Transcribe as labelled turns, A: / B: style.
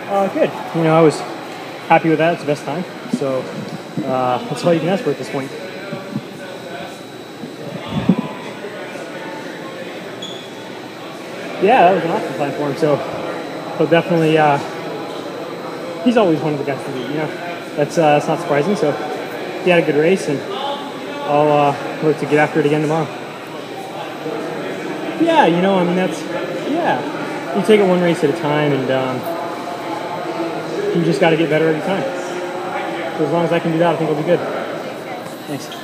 A: Good. You know, I was happy with that. It's the best time. So that's all you can ask for at this point. Yeah, that was an awesome time for him. So he'll definitely, he's always one of the guys to beat, you know. That's not surprising. So he had a good race, and I'll look to get after it again tomorrow. Yeah, you know, I mean, yeah. You take it one race at a time, and you just got to get better every time. So as long as I can do that, I think we'll be good. Thanks.